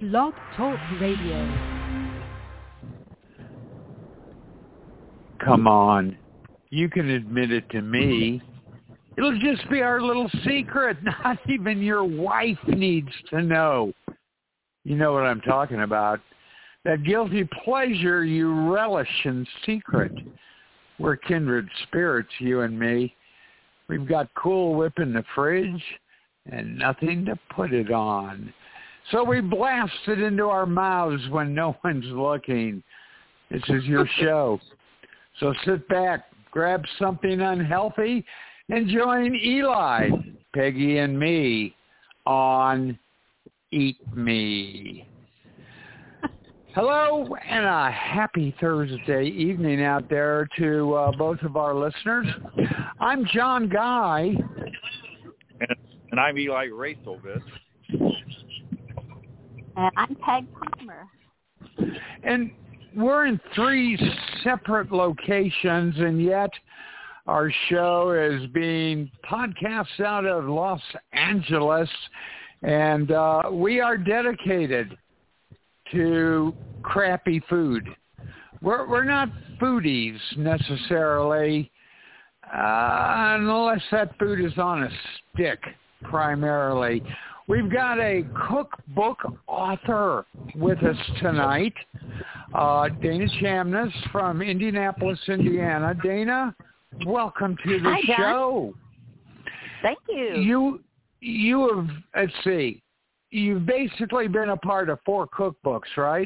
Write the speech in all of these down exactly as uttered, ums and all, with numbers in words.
Blog Talk Radio. Come on. You can admit it to me. It'll just be our little secret. Not even your wife needs to know. You know what I'm talking about. That guilty pleasure you relish in secret. We're kindred spirits, you and me. We've got Cool Whip in the fridge and nothing to put it on. So we blast it into our mouths when no one's looking. This is your show. So sit back, grab something unhealthy, and join Eli, Peggy, and me on Eat Me. Hello, and a happy Thursday evening out there to uh, both of our listeners. I'm John Guy. And, and I'm Eli Racelvis. And I'm Peg Palmer. And we're in three separate locations, and yet our show is being podcast out of Los Angeles, and uh, we are dedicated to crappy food. We're, we're not foodies necessarily, uh, unless that food is on a stick primarily. We've got a cookbook author with us tonight, uh, Dana Chamness from Indianapolis, Indiana. Dana, welcome to the Hi, John. show. Thank you. You, you have, let's see, you've basically been a part of four cookbooks, right?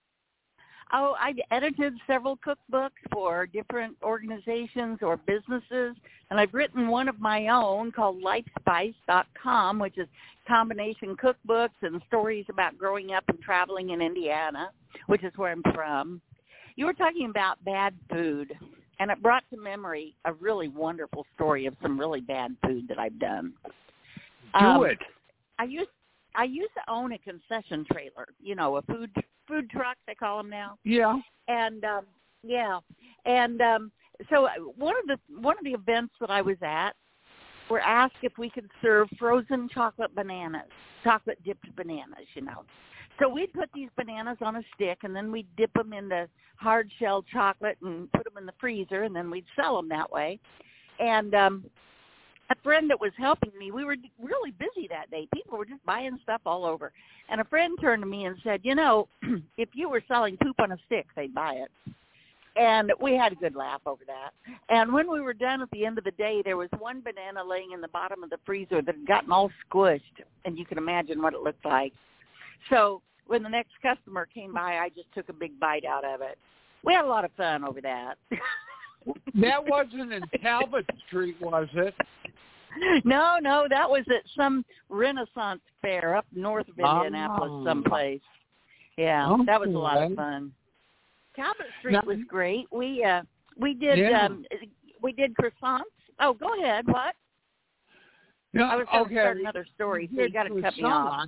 Oh, I edited several cookbooks for different organizations or businesses, and I've written one of my own called life spice dot com, which is combination cookbooks and stories about growing up and traveling in Indiana, which is where I'm from. You were talking about bad food, and it brought to memory a really wonderful story of some really bad food that I've done. Do um, it. I used I used to own a concession trailer, you know, a food food truck, they call them now. Yeah. And um, yeah, and um, so one of the one of the events that I was at, were asked if we could serve frozen chocolate bananas, chocolate dipped bananas, you know. So we'd put these bananas on a stick, and then we'd dip them into hard shell chocolate and put them in the freezer, and then we'd sell them that way. And um, a friend that was helping me, we were really busy that day. People were just buying stuff all over. And a friend turned to me and said, you know, if you were selling poop on a stick, they'd buy it. And we had a good laugh over that. And when we were done at the end of the day, there was one banana laying in the bottom of the freezer that had gotten all squished, and you can imagine what it looked like. So when the next customer came by, I just took a big bite out of it. We had a lot of fun over that. That wasn't in Talbot Street, was it? No, no, that was at some Renaissance fair up north of Indianapolis oh. someplace. Yeah, okay. That was a lot of fun. Talbot Street now, was great. We uh, we did yeah. um, we did croissants. Oh, go ahead. What? No, I was going okay. to start another story, so you got to cut me off.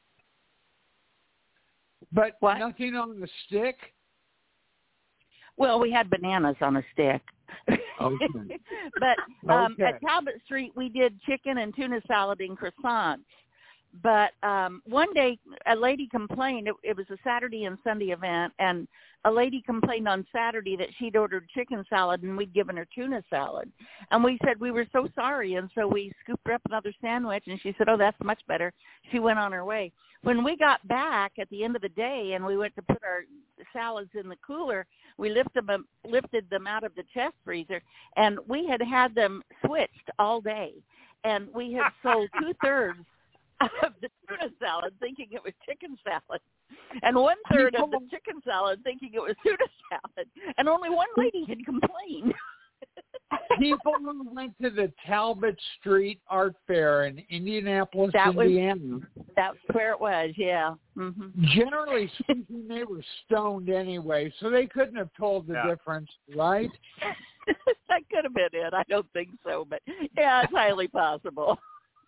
But what? Nothing on the stick? Well, we had bananas on a stick. Okay. But um, okay. at Talbot Street, we did chicken and tuna salad and croissants. But um, one day, a lady complained. It, it was a Saturday and Sunday event, and a lady complained on Saturday that she'd ordered chicken salad, and we'd given her tuna salad. And we said we were so sorry, and so we scooped her up another sandwich, and she said, oh, that's much better. She went on her way. When we got back at the end of the day and we went to put our salads in the cooler, we lifted them, lifted them out of the chest freezer, and we had had them switched all day. And we had sold two-thirds of the tuna salad thinking it was chicken salad, and one-third of the chicken salad thinking it was tuna salad, and only one lady had complained. People who went to the Talbot Street Art Fair in Indianapolis, that Indiana. Was, that's where it was, yeah. Mm-hmm. Generally speaking, they were stoned anyway, so they couldn't have told the yeah. difference, right? That could have been it. I don't think so, but yeah, it's highly possible.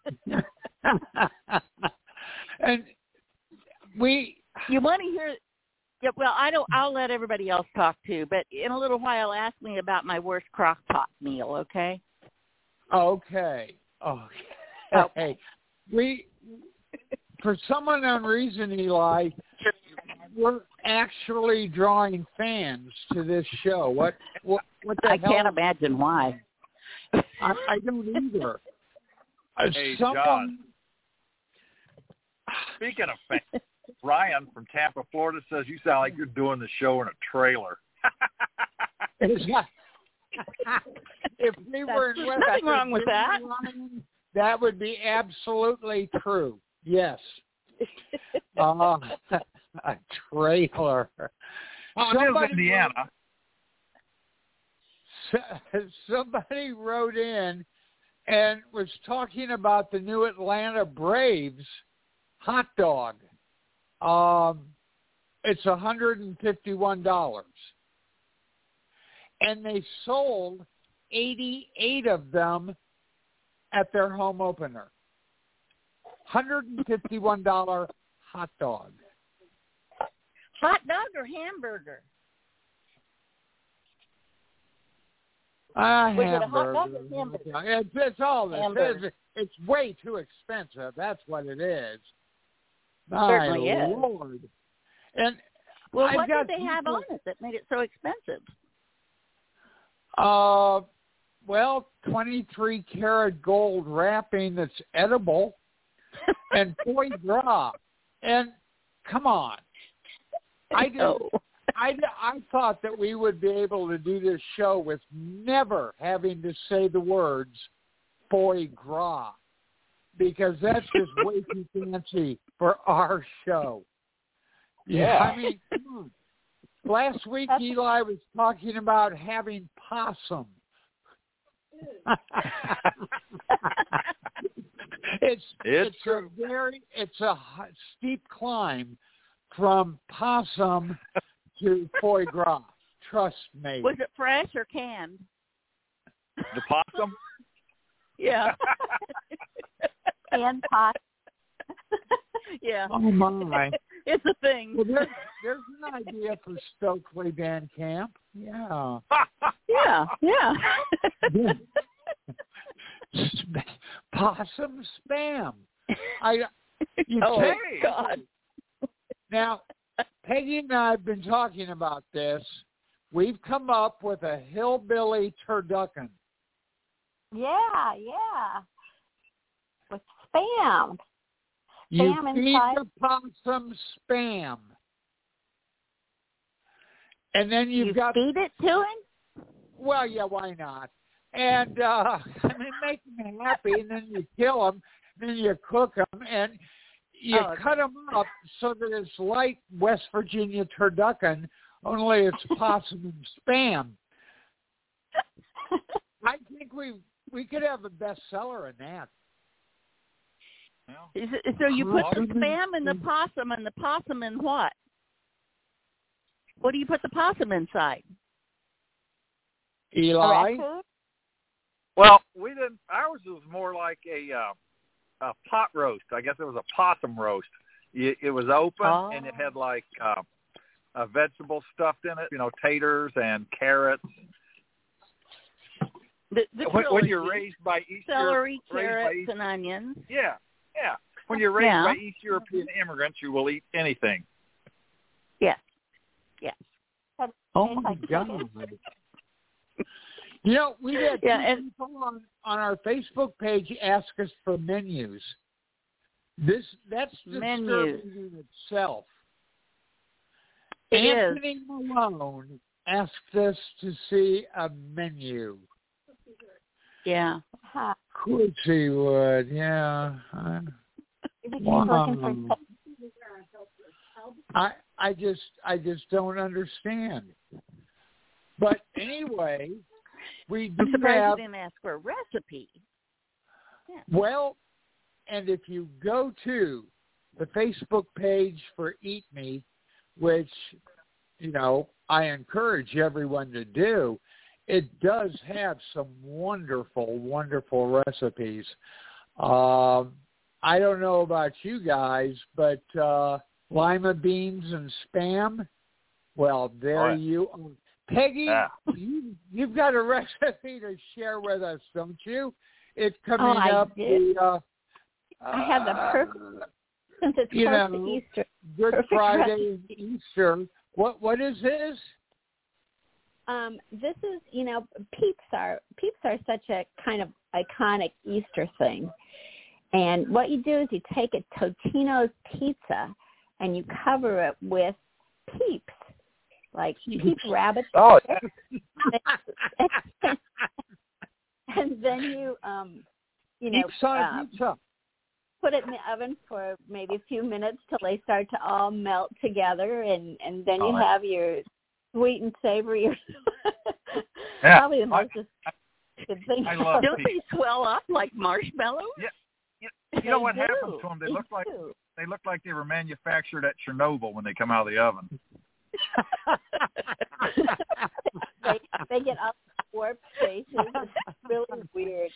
And we... You want to hear... Yeah, well, I don't. I'll let everybody else talk too. But in a little while, ask me about my worst crock pot meal. Okay. Okay. Okay. Okay. We, for some unknown reason, Eli, we're actually drawing fans to this show. What what, what the I hell? can't imagine why. I, I don't either. Uh, Hey, someone, John. Speaking of fans, Ryan from Tampa, Florida says you sound like you're doing the show in a trailer. if we were in West nothing wrong with that. Ryan, that would be absolutely true. Yes. Uh, a trailer. Oh, somebody it is Indiana. Wrote, somebody wrote in and was talking about the new Atlanta Braves hot dog. Um, it's one hundred fifty-one dollars. And they sold eighty-eight of them at their home opener. one hundred fifty-one dollars hot dog. Hot dog or hamburger? A Was hamburger. it a hot dog or hamburger? It's, it's all this. Hamburger. It's, it's way too expensive. That's what it is. Certainly My is. Lord. And Well, I've what got did they have people- on it that made it so expensive? Uh, well, twenty-three karat gold wrapping that's edible, and foie gras. And come on, I did. No. I, I thought that we would be able to do this show with never having to say the words foie gras, because that's just way too fancy for our show. Yeah. I mean, come on. Last week, Eli was talking about having possum. it's It's it's true. a very it's a h- steep climb from possum to foie gras. Trust me. Was it fresh or canned? The possum? Yeah. And pot. Yeah. Oh my! It's a thing. Well, there's, there's an idea for Stokely Van Camp. Yeah. Yeah, yeah. Sp- possum spam. I. You Oh, take- God. Now, Peggy and I have been talking about this. We've come up with a hillbilly turducken. Yeah, yeah. With spam. You Spam feed inside. the possum spam. And then you've You got, feed it to him? well, yeah, why not? And, uh, I mean, make them happy, and then you kill them, then you cook them, and you Oh, cut them up so that it's like West Virginia turducken, only it's possum and spam. I think we we could have a bestseller in that. Yeah. Is it, so you put the Possum spam in the and- possum, and the possum in what? What do you put the possum inside? A Eli? raccoon? Well, we didn't. Ours was more like a uh, a pot roast. I guess it was a possum roast. It, it was open Oh. and it had like uh, a vegetable stuffed in it. You know, taters and carrots. The, the When, when you're trilogy. raised by East Celery, Europe, raised by carrots, East, and onions. yeah, yeah. When you're raised Yeah. by East European immigrants, you will eat anything. Yes. Yes. That Oh, tastes my like God. chicken. You know, we had Yeah, two and- people on, on our Facebook page ask us for menus. This That's Menus. disturbing in itself. It is. Anthony Malone asked us to see a menu. Yeah. Huh. Of course he would, yeah. I, Maybe she's Wow. looking for I I just I just don't understand. But anyway, we do I'm surprised have you didn't ask for a recipe. Yeah. well, and if you go to the Facebook page for Eat Me, which, you know, I encourage everyone to do, it does have some wonderful, wonderful recipes. Um, I don't know about you guys, but uh, lima beans and spam, well, there Oh, yeah. you are. Peggy, Yeah. you, you've got a recipe to share with us, don't you? It's coming Oh, I up. did. The, uh, I have the uh, perfect- since it's you close know, to Easter. Good Perfect Friday recipe. and Easter. What what is this? Um, this is, you know, Peeps are Peeps are such a kind of iconic Easter thing. And what you do is you take a Totino's pizza and you cover it with Peeps, like Peep rabbit. Oh, And then you, um, you know, Pizza, uh, pizza. put it in the oven for maybe a few minutes till they start to all melt together, and, and then you Oh, have your sweet and savory. Yeah. Probably the most good thing. I love Don't Peeps. they swell up like marshmallows? Yeah. You, you know They what do. happens to them? They They look like do. they look like they were manufactured at Chernobyl when they come out of the oven. they, they get all warped faces. It's really weird.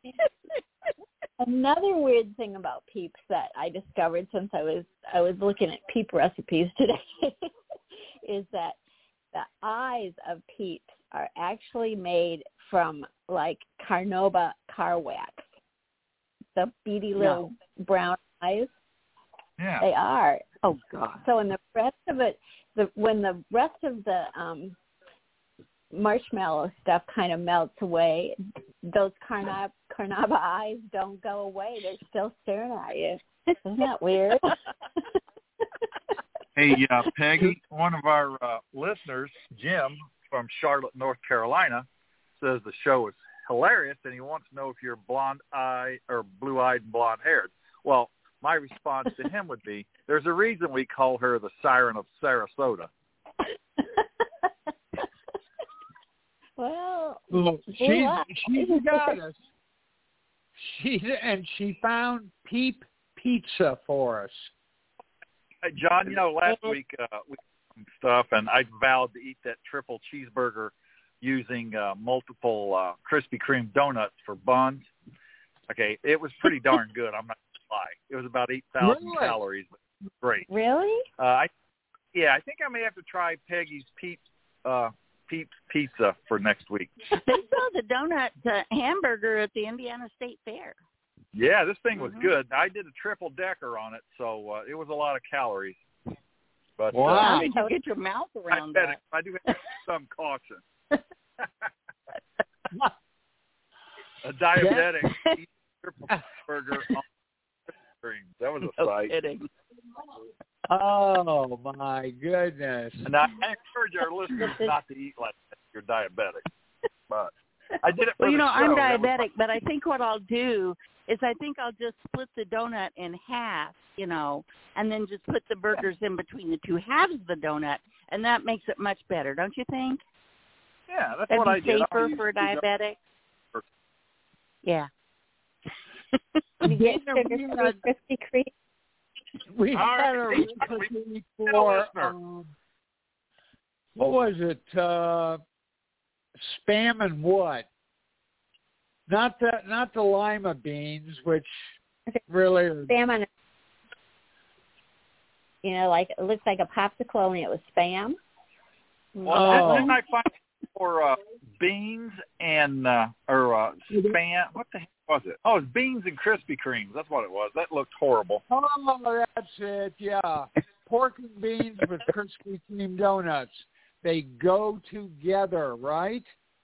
Another weird thing about Peeps that I discovered since I was I was looking at Peep recipes today is that the eyes of Peeps are actually made from like Carnauba car wax. The beady little brown eyes. Yeah. They are. Oh, God. So in the rest of it, the when the rest of the um, marshmallow stuff kind of melts away, those Carnauba, Carnauba eyes don't go away. They're still staring at you. Isn't that weird? Hey, uh, Peggy, one of our uh, listeners, Jim from Charlotte, North Carolina, says the show is hilarious, and he wants to know if you're blonde-eyed or blue-eyed and blonde-haired. Well, my response to him would be, there's a reason we call her the Siren of Sarasota. Well, Look, she's blue-eyed. she's got us. She and she found Peep Pizza for us. Hey, John, you know, last week uh, we did some stuff, and I vowed to eat that triple cheeseburger using uh, multiple uh, Krispy Kreme donuts for buns. Okay, it was pretty darn good. I'm not going to lie. It was about eight thousand Really? calories, but great. Really? Uh, I, yeah, I think I may have to try Peggy's Peeps, uh, Peeps Pizza for next week. They sell the donut uh, hamburger at the Indiana State Fair. Yeah, this thing was Mhm. good. I did a triple decker on it, so uh, it was a lot of calories. But Wow. uh, How did you get your mouth I, around bet that? it, I do have some caution. A diabetic eats triple burger on cream. That was a No sight. kidding. Oh my goodness! And I, I encourage our listeners not to eat like that if you're diabetic. But I did it for Well, you the know, show. I'm That was diabetic, but I think what I'll do is I think I'll just split the donut in half, you know, and then just put the burgers in between the two halves of the donut, and that makes it much better, don't you think? my, yeah, that's That'd what be I did. safer I for a used to do diabetic. Yeah. You get Yeah, sugar we from had- Krispy Kreme? We All had a right. recipe We- for listener. um, what was it? Uh, spam and what? Not the not the lima beans, which really are, Spam on, you know, like it looks like a popsicle, only it was spam. Well, Oh. didn't I find for uh, beans and uh, or uh, spam? What the heck was it? Oh, it's beans and Krispy Kremes. That's what it was. That looked horrible. oh, that's it. Yeah, pork and beans with Krispy Kreme donuts. They go together, right?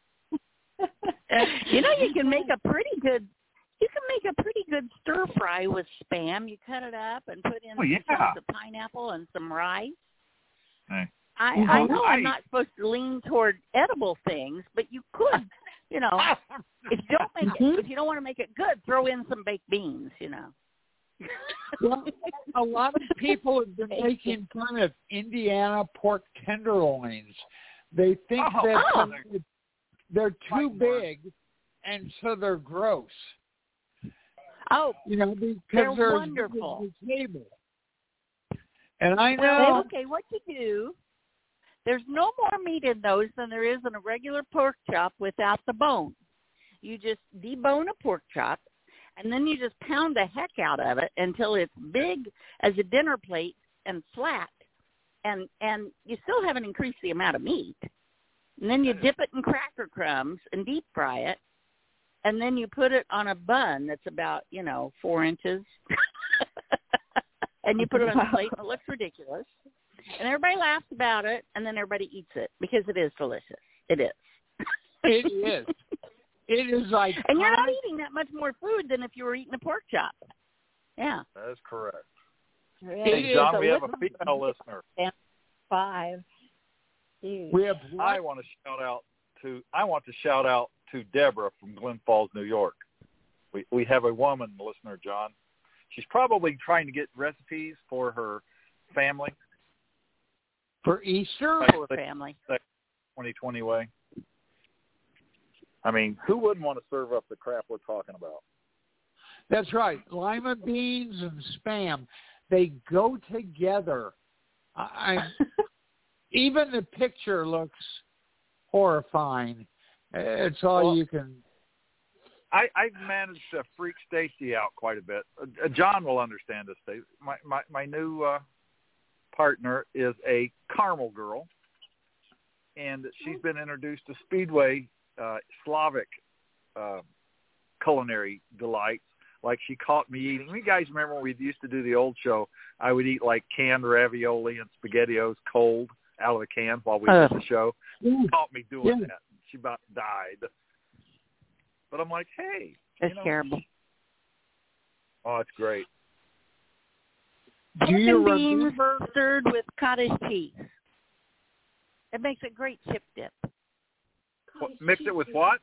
You know, you can make a pretty good. You can make a pretty good stir fry with spam. You cut it up and put in Oh, yeah. some chunks of pineapple and some rice. Hey. I, Mhm. I know I- I'm not supposed to lean toward edible things, but you could, you know, if you don't make it, if you don't want to make it good, throw in some baked beans, you know. Well, a lot of people have been making fun of Indiana pork tenderloins. They think Oh, that oh. um, they're too big, and so they're gross. Oh, You know, because They're they're wonderful. at the table. And I well, know. okay, what you do, there's no more meat in those than there is in a regular pork chop without the bone. You just debone a pork chop, and then you just pound the heck out of it until it's big as a dinner plate and flat. And and you still haven't increased the amount of meat. And then you dip it in cracker crumbs and deep fry it. And then you put it on a bun that's about, you know, four inches. and you put it on a plate, and it looks ridiculous. And everybody laughs about it, and then everybody eats it because it is delicious. It is. It is. It is like, and you're not eating that much more food than if you were eating a pork chop. Yeah, that is correct. Really? Hey, John, we have a female listener. Five. Huge. We have. I want to shout out to. I want to shout out to Deborah from Glen Falls, New York. We we have a woman listener, John. She's probably trying to get recipes for her family. For Easter? For family. twenty twenty way. I mean, who wouldn't want to serve up the crap we're talking about? That's right. Lima beans and Spam, they go together. I, even the picture looks horrifying. It's all well, you can. I, I've managed to freak Stacy out quite a bit. Uh, John will understand this. Stacy. My my my new uh, partner is a caramel girl, and she's been introduced to Speedway uh, Slavic uh, culinary delights. Like she caught me eating. You guys remember when we used to do the old show? I would eat like canned ravioli and SpaghettiOs cold out of the can while we uh, did the show. Yeah. She caught me doing Yeah. that. She about died. But I'm like, hey. It's you know, terrible. Oh, it's great. Do you Pork and beans remember? stirred with cottage cheese. It makes a great chip dip. What, mix it with what?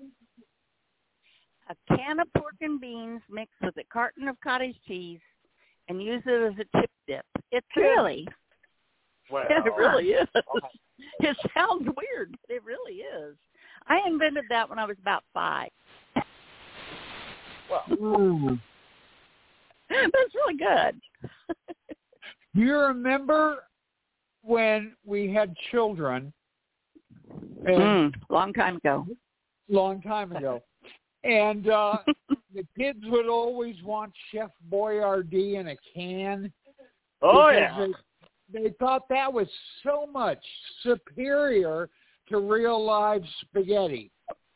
A can of pork and beans mixed with a carton of cottage cheese and use it as a chip dip. It's really, Well, it really is. It sounds weird, but it really is. I invented that when I was about five. Well, Ooh. That's really good. Do you remember when we had children? And Mm, long time ago. long time ago. And uh, the kids would always want Chef Boyardee in a can. oh because yeah. They, they thought that was so much superior to real live spaghetti.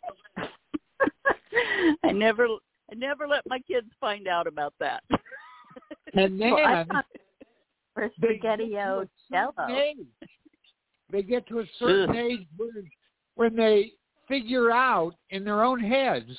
I never, I never let my kids find out about that. And then Well, I thought for they get to SpaghettiO a Jello. certain age. They get to a certain Ugh. age where, when they figure out in their own heads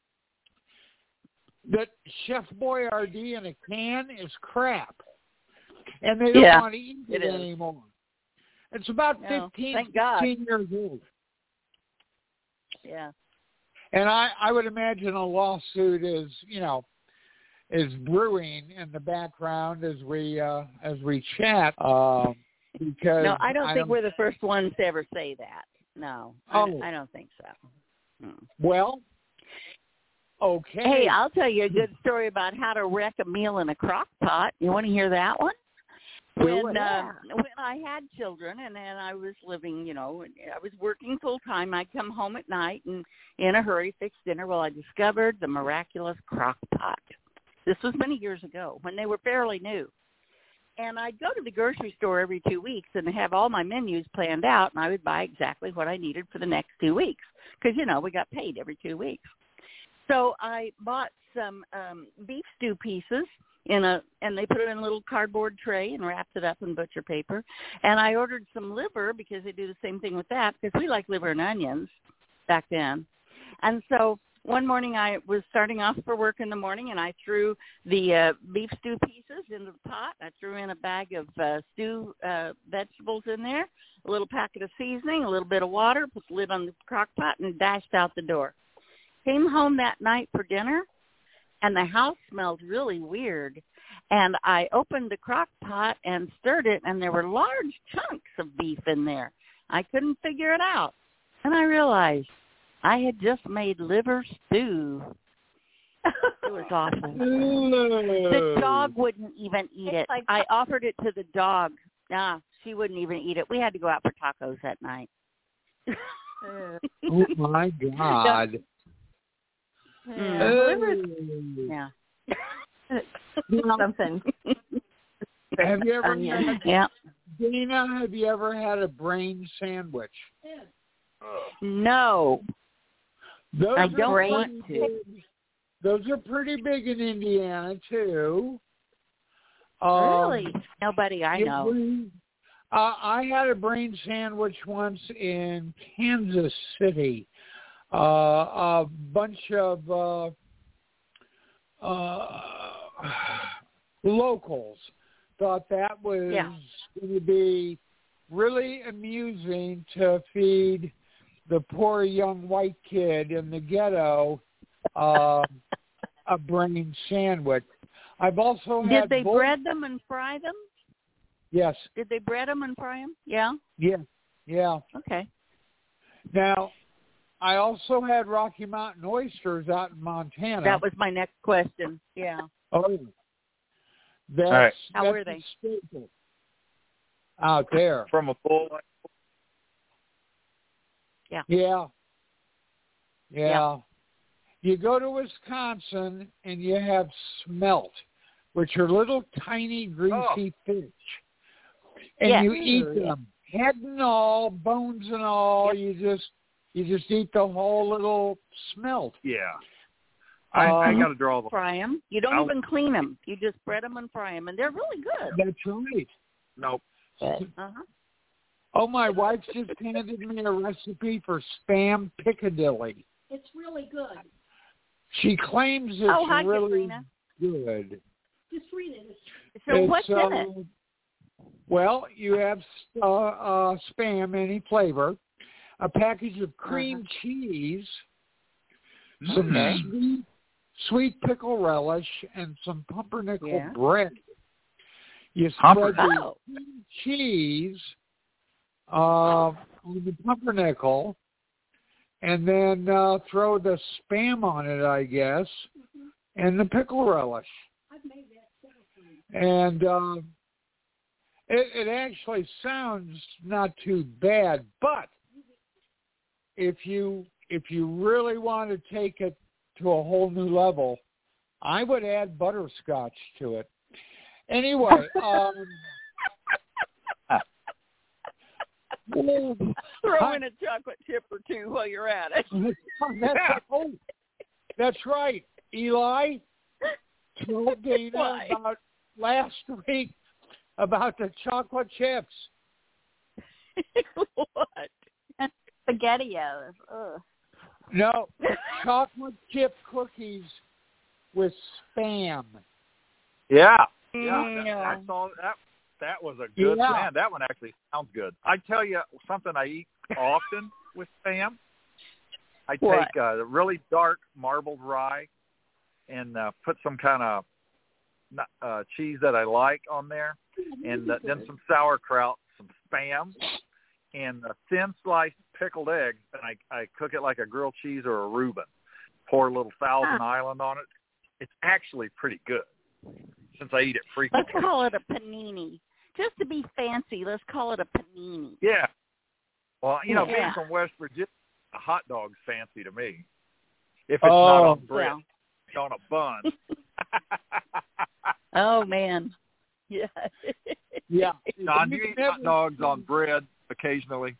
that Chef Boyardee in a can is crap, and they don't Yeah, want to eat it it, is. anymore. It's about No, fifteen, thank God. sixteen years old. Yeah. And I, I would imagine a lawsuit is, you know, is brewing in the background as we uh, as we chat. Um, because No, I don't I think we're the first ones to ever say that. No, Oh. I, I don't think so. Hmm. well. Okay. Hey, I'll tell you a good story about how to wreck a meal in a crock pot. You want to hear that one? Well, When yeah. uh, when I had children and then I was living, you know, I was working full time. I'd come home at night and in a hurry fix dinner. Well, I discovered the miraculous crock pot. This was many years ago when they were fairly new. And I'd go to the grocery store every two weeks and have all my menus planned out, and I would buy exactly what I needed for the next two weeks because, you know, we got paid every two weeks. So I bought some um, beef stew pieces in a, and they put it in a little cardboard tray and wrapped it up in butcher paper. And I ordered some liver because they do the same thing with that because we like liver and onions back then. And so one morning I was starting off for work in the morning, and I threw the uh, beef stew pieces into the pot. I threw in a bag of uh, stew uh, vegetables in there, a little packet of seasoning, a little bit of water, put the lid on the crock pot, and dashed out the door. Came home that night for dinner, and the house smelled really weird. And I opened the crock pot and stirred it, and there were large chunks of beef in there. I couldn't figure it out. And I realized I had just made liver stew. It was awful. The dog wouldn't even eat it. Like- I offered it to the dog. Nah, she wouldn't even eat it. We had to go out for tacos that night. Oh my God. Yeah. Mm. Liver's, yeah. Something. Have you ever Onion. had, Yeah. Dana, have you ever had a brain sandwich? No. Those I are don't pretty want to. big- Those are pretty big in Indiana, too. Um, Really? Nobody I it know. was- uh, I had a brain sandwich once in Kansas City. Uh, a bunch of uh, uh, locals thought that was Yeah. going to be really amusing to feed the poor young white kid in the ghetto uh, a brain sandwich. I've also Did had they bull- bread them and fry them? Yes. Did they bread them and fry them? Yeah. Yeah. Yeah. Okay. Now, I also had Rocky Mountain oysters out in Montana. That was my next question. Yeah. Oh, that's, right. How that's were they? a staple out there. From a bull. Yeah. Yeah. Yeah. You go to Wisconsin and you have smelt, which are little tiny greasy fish. And Yes. you eat them, head and all, bones and all. You just you just eat the whole little smelt. Yeah. I, I Um, got to draw the. Fry them. You don't I'll- even clean them. You just bread them and fry them, and they're really good. That's right. Nope. Uh-huh. Oh, my wife just handed me a recipe for Spam Piccadilly. It's really good. She claims it's Oh, hi, really Katrina. good. Just read it. So It's, what's in it? uh, Well, you have uh, uh, Spam, any flavor, a package of cream Uh-huh. cheese, some Okay. sweet, sweet pickle relish, and some pumpernickel Yeah. bread. You Pumper- spread the Oh. cream cheese uh, on the pumpernickel, and then uh, throw the Spam on it, I guess, and the pickle relish. I've made that several times. And uh, it, it actually sounds not too bad, but if you if you really want to take it to a whole new level, I would add butterscotch to it. Anyway, um, well, Throw in a chocolate chip or two while you're at it. that's, oh, that's right, Eli. Told Dana Why? about last week about the chocolate chips. What? SpaghettiOs. Ugh. No, chocolate chip cookies with Spam. Yeah. Yeah. Mm, That, I no. saw that. That was a good Yeah. man. That one actually sounds good. I tell you something I eat often with Spam. I take What? uh, really dark marbled rye and uh, put some kind of uh, cheese that I like on there, and uh, then some sauerkraut, some Spam, and a thin sliced pickled egg, and I, I cook it like a grilled cheese or a Reuben. Pour a little Thousand Island on it. It's actually pretty good since I eat it Let's frequently. call it a panini. Just to be fancy, let's call it a panini. Yeah. Well, you know, being Yeah. from West Virginia, a hot dog's fancy to me. If it's not Oh. on bread, it's on a bun. Oh man. Yeah. Yeah. Don, do You you eat never- hot dogs on bread occasionally?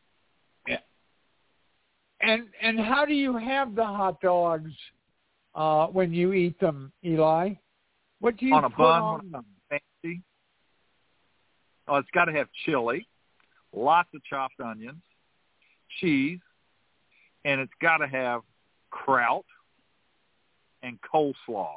And and how do you have the hot dogs uh, when you eat them, Eli? What do you On a put bun. on them? Fancy. Oh, it's got to have chili, lots of chopped onions, cheese, and it's got to have kraut and coleslaw.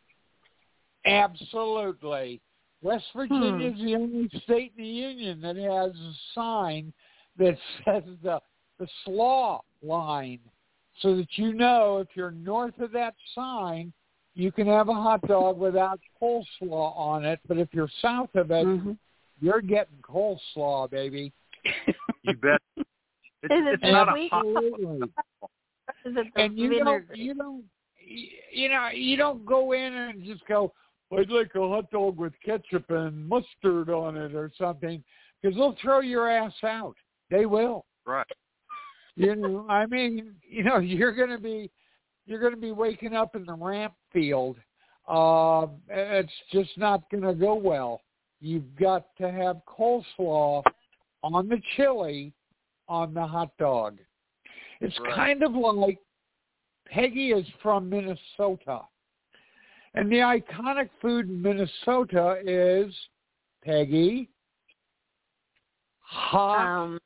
Absolutely. West Virginia is the only state in the union that has a sign that says the the slaw line, so that you know if you're north of that sign, you can have a hot dog without coleslaw on it. But if you're south of it, Mm-hmm. you're getting coleslaw, baby. You bet. It's, Is it it's the not a sweet- hot Absolutely. Is it the And you vinegar? don't, you don't, you know, you don't go in and just go, I'd like a hot dog with ketchup and mustard on it or something, because they'll throw your ass out. They will. right. You know, I mean, you know, you're going to be, you're going to be waking up in the ramp field. Uh, it's just not going to go well. You've got to have coleslaw on the chili on the hot dog. It's Right. kind of like Peggy is from Minnesota. And the iconic food in Minnesota is Peggy? Hot, Um,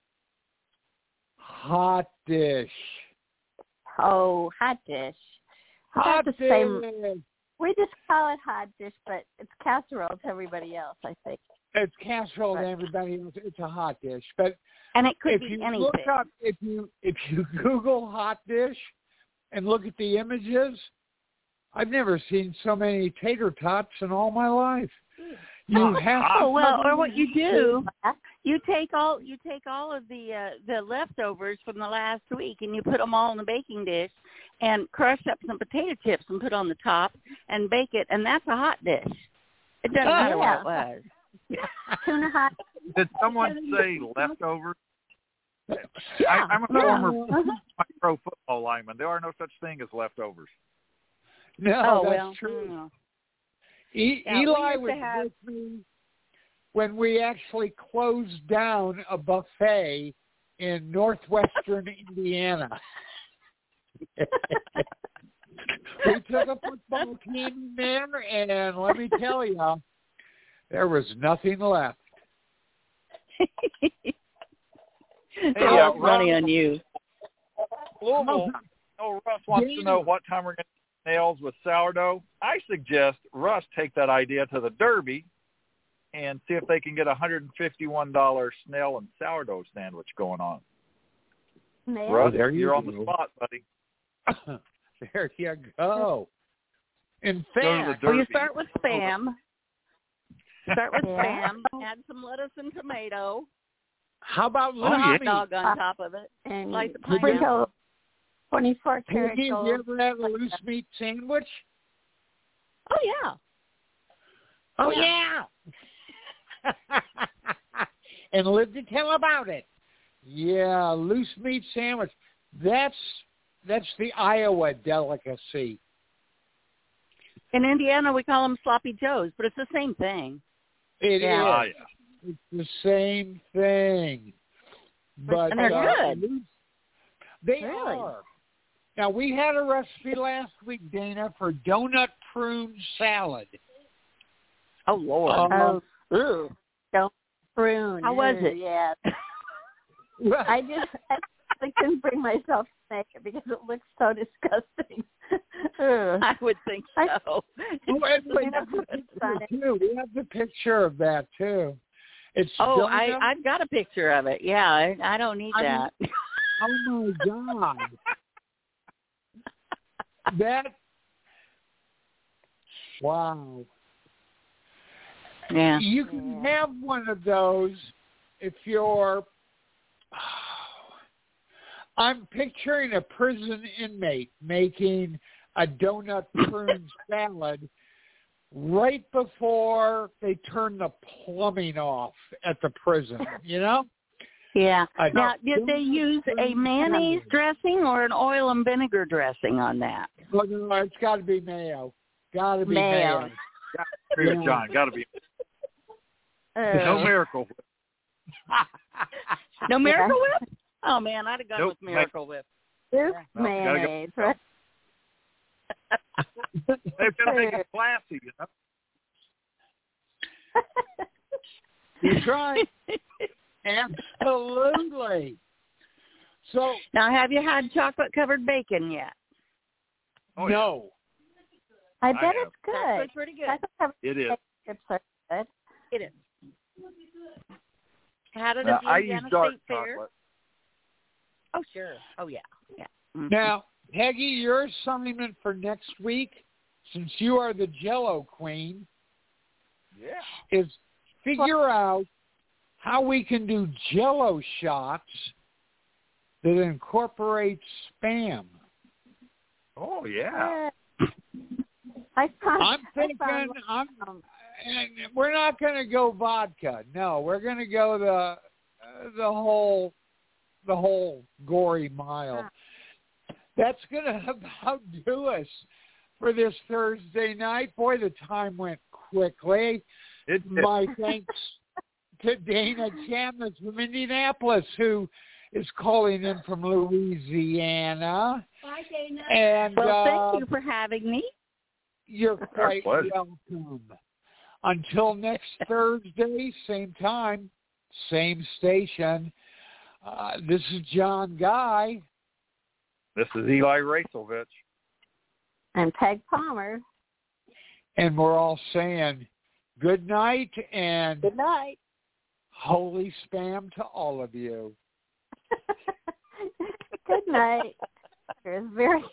hot dish. oh, hot dish. Hot That's the dish. same. We just call it hot dish, but it's casserole to everybody else, I think. It's casserole to everybody else. It's a hot dish. But And it could if be you anything. look up, if you if you Google hot dish and look at the images, I've never seen so many tater tots in all my life. You have to Oh well, or what you do, you take all you take all of the uh, the leftovers from the last week and you put them all in a baking dish and crush up some potato chips and put on the top and bake it, and that's a hot dish. It doesn't Oh, matter yeah. what it was. Tuna hot. Did someone say leftovers? Yeah. I, I'm a Yeah. former pro football lineman. There are no such thing as leftovers. No, oh that's well, true. mm. E- Yeah, we Eli used to was have- with me when we actually closed down a buffet in northwestern Indiana. We took a football team there, and let me tell you, there was nothing left. Hey, oh, uh, money Russ, on you. Louisville, oh, Russ wants to know what time we're going to do nails with sourdough. I suggest Russ take that idea to the Derby and see if they can get a one hundred fifty-one dollars snail and sourdough sandwich going on. Mayo. Russ, there you you're on go. the spot, buddy. There you go. In Go to the fact, Well, you Derby. start with spam. Start with Yeah. spam. Add some lettuce and tomato. how about Oh, yeah. Lummi? Dog on top of it. And Like the sprinkle twenty-four karat Peggy, have you gold. ever had a loose meat sandwich? Oh yeah. Oh, yeah. And live to tell about it. Yeah, loose meat sandwich. That's that's the Iowa delicacy. In Indiana, we call them sloppy joes, but it's the same thing. It Yeah. Ah, is. yeah. It's the same thing. But And they're uh, good. They Really? are. Now, we had a recipe last week, Dana, for donut prune salad. Oh Lord. Um, Oh, Ugh. don't prune. How was Ew, it? Yeah. I just I couldn't bring myself to make it because it looks so disgusting. Ugh. I would think so. Oh, and we have the picture, too. We have the picture of that, too. It's Oh, donut. I I've got a picture of it. Yeah, I, I don't need I mean, that. Oh, my God. That, wow. Yeah. You can have one of those if you're, I'm picturing a prison inmate making a donut prune salad right before they turn the plumbing off at the prison, you know? Yeah. I Now, know. did they use a mayonnaise dressing or an oil and vinegar dressing on that? Well, no, it's got to be mayo. Got to be Mayo. mayo. Agree with Yeah. John. Got to be. No Ugh. miracle. No Miracle Whip? Oh man, I'd have gone Nope. with Miracle Whip. Soup No, gotta go. mayonnaise, right? They've got to make it classy, you know. That's right. Absolutely. So, Now, have you had chocolate covered bacon yet? Oh, yeah. no. I I bet have. it's good. Actually, pretty good. I think I've It is. chips are good. It is. Had it Uh, at the I use Indiana dark State Fair. chocolate. Oh sure. Oh yeah. Yeah. Mhm. Now, Peggy, your assignment for next week, since you are the Jell-O queen, Yeah. is figure out how we can do Jell-O shots that incorporate Spam. Oh, yeah. Uh, I found, I'm I thinking, found, I'm, um, and we're not going to go vodka. No, we're going to go the uh, the whole the whole gory mile. That's going to about do us for this Thursday night. Boy, the time went quickly. It, it, My thanks to Dana Chambliss from Indianapolis, who is calling in from Louisiana. Bye, Dana. And Well, uh, thank you for having me. you're quite pleasure. welcome. Until next Thursday, same time, same station. Uh, this is John Guy. This is Eli Rachelvich. And Peg Palmer. And we're all saying good night and Good night. holy spam to all of you. Good night. It was very